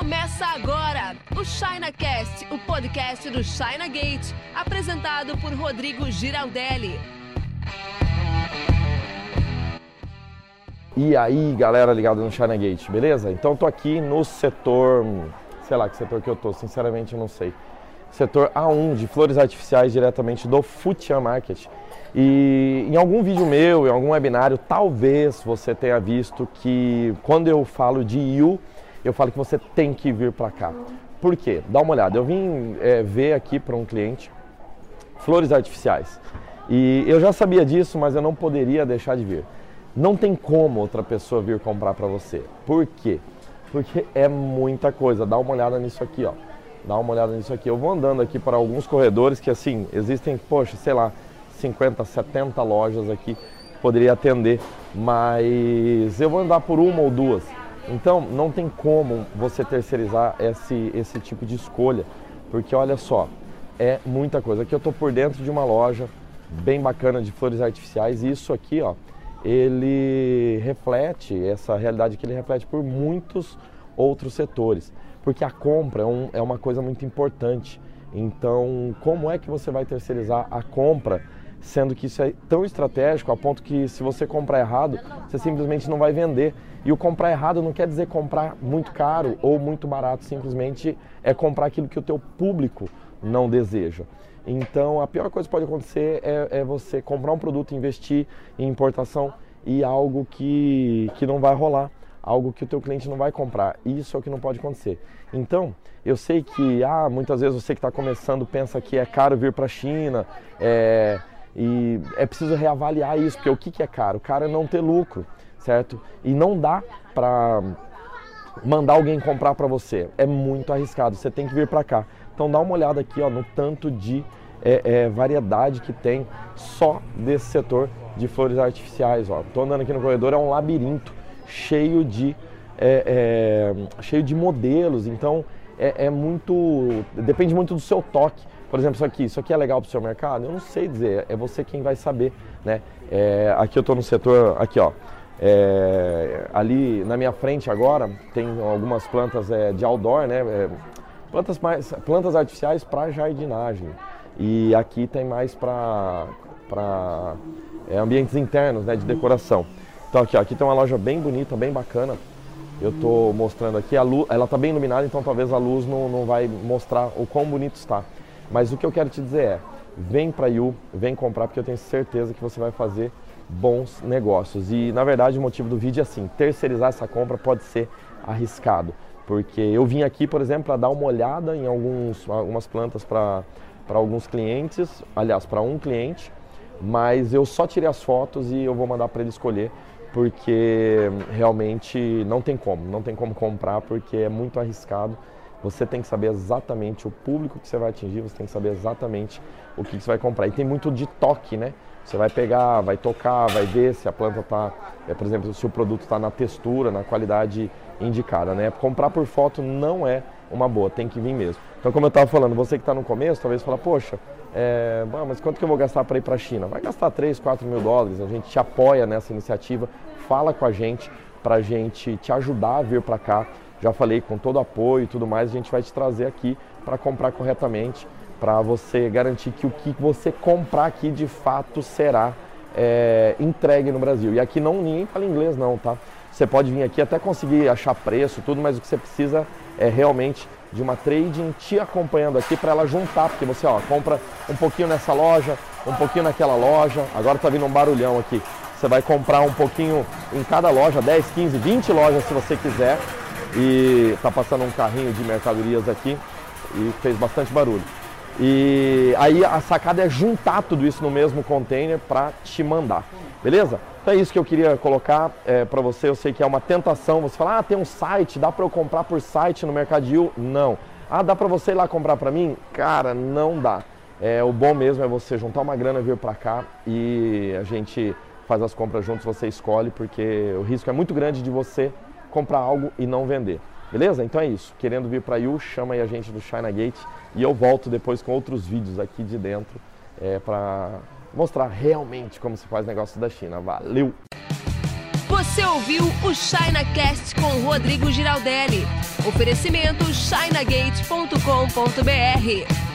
Começa agora o ChinaCast, o podcast do China Gate, apresentado por Rodrigo Giraldelli. E aí, galera ligada no China Gate, beleza? Então tô aqui no setor, sei lá que setor que eu tô, sinceramente eu não sei. Setor A1 de flores artificiais diretamente do Futian Market. E em algum vídeo meu, em algum webinário, talvez você tenha visto que quando eu falo de Yu, eu falo que você tem que vir para cá. Por quê? Dá uma olhada. Eu vim ver aqui para um cliente flores artificiais. E eu já sabia disso, mas eu não poderia deixar de vir. Não tem como outra pessoa vir comprar para você. Por quê? Porque é muita coisa. Dá uma olhada nisso aqui, ó. Dá uma olhada nisso aqui. Eu vou andando aqui para alguns corredores que, assim, existem, poxa, sei lá, 50, 70 lojas aqui que poderia atender, mas eu vou andar por uma ou duas. Então, não tem como você terceirizar esse tipo de escolha, porque olha só, é muita coisa. Aqui eu estou por dentro de uma loja bem bacana de flores artificiais e isso aqui, ó, ele reflete, essa realidade que ele reflete por muitos outros setores, porque a compra é uma coisa muito importante. Então, como é que você vai terceirizar a compra, sendo que isso é tão estratégico a ponto que se você comprar errado, você simplesmente não vai vender. E o comprar errado não quer dizer comprar muito caro ou muito barato, simplesmente é comprar aquilo que o teu público não deseja. Então a pior coisa que pode acontecer é você comprar um produto, investir em importação e algo que não vai rolar, algo que o teu cliente não vai comprar. Isso é o que não pode acontecer. Então, eu sei que muitas vezes você que está começando pensa que é caro vir para a China, e é preciso reavaliar isso, porque o que é caro? Caro é não ter lucro, certo? E não dá para mandar alguém comprar para você, é muito arriscado, você tem que vir para cá. Então dá uma olhada aqui, ó, no tanto de variedade que tem só desse setor de flores artificiais. Estou andando aqui no corredor, é um labirinto cheio de modelos, então depende muito do seu toque. Por exemplo, isso aqui é legal para o seu mercado? Eu não sei dizer, é você quem vai saber, né? Aqui eu estou no setor, aqui ó, ali na minha frente agora tem algumas plantas de outdoor, né? Plantas artificiais para jardinagem. E aqui tem mais para ambientes internos, né, de decoração. Então aqui tem uma loja bem bonita, bem bacana. Eu estou mostrando aqui, a luz, ela está bem iluminada, então talvez a luz não vai mostrar o quão bonito está. Mas o que eu quero te dizer vem para Yu, vem comprar, porque eu tenho certeza que você vai fazer bons negócios. E na verdade o motivo do vídeo é assim, terceirizar essa compra pode ser arriscado. Porque eu vim aqui, por exemplo, para dar uma olhada em algumas plantas para alguns clientes, aliás, para um cliente, mas eu só tirei as fotos e eu vou mandar para ele escolher, porque realmente não tem como comprar, porque é muito arriscado. Você tem que saber exatamente o público que você vai atingir, você tem que saber exatamente o que você vai comprar. E tem muito de toque, né? Você vai pegar, vai tocar, vai ver se a planta está, por exemplo, se o produto está na textura, na qualidade indicada, né? Comprar por foto não é uma boa, tem que vir mesmo. Então, como eu estava falando, você que está no começo, talvez fala, poxa, mas quanto que eu vou gastar para ir para a China? Vai gastar 3, 4 mil dólares, a gente te apoia nessa iniciativa, fala com a gente para a gente te ajudar a vir para cá. Já falei, com todo apoio e tudo mais, a gente vai te trazer aqui para comprar corretamente, para você garantir que o que você comprar aqui de fato será entregue no Brasil. E aqui ninguém fala inglês não, tá? Você pode vir aqui até conseguir achar preço, tudo, mas o que você precisa é realmente de uma trading te acompanhando aqui para ela juntar, porque você compra um pouquinho nessa loja, um pouquinho naquela loja, agora tá vindo um barulhão aqui. Você vai comprar um pouquinho em cada loja, 10, 15, 20 lojas se você quiser. E tá passando um carrinho de mercadorias aqui e fez bastante barulho. E aí a sacada é juntar tudo isso no mesmo container para te mandar, beleza? Então é isso que eu queria colocar para você. Eu sei que é uma tentação, você fala, tem um site, dá para eu comprar por site no Mercadil? Não. Dá para você ir lá comprar para mim? Cara, não dá. O bom mesmo é você juntar uma grana, vir para cá e a gente faz as compras juntos, você escolhe, porque o risco é muito grande de você comprar algo e não vender, beleza? Então é isso, querendo vir para Yu, chama aí a gente do China Gate e eu volto depois com outros vídeos aqui de dentro para mostrar realmente como se faz negócio da China. Valeu! Você ouviu o ChinaCast com Rodrigo Giraldelli. Oferecimento chinagate.com.br.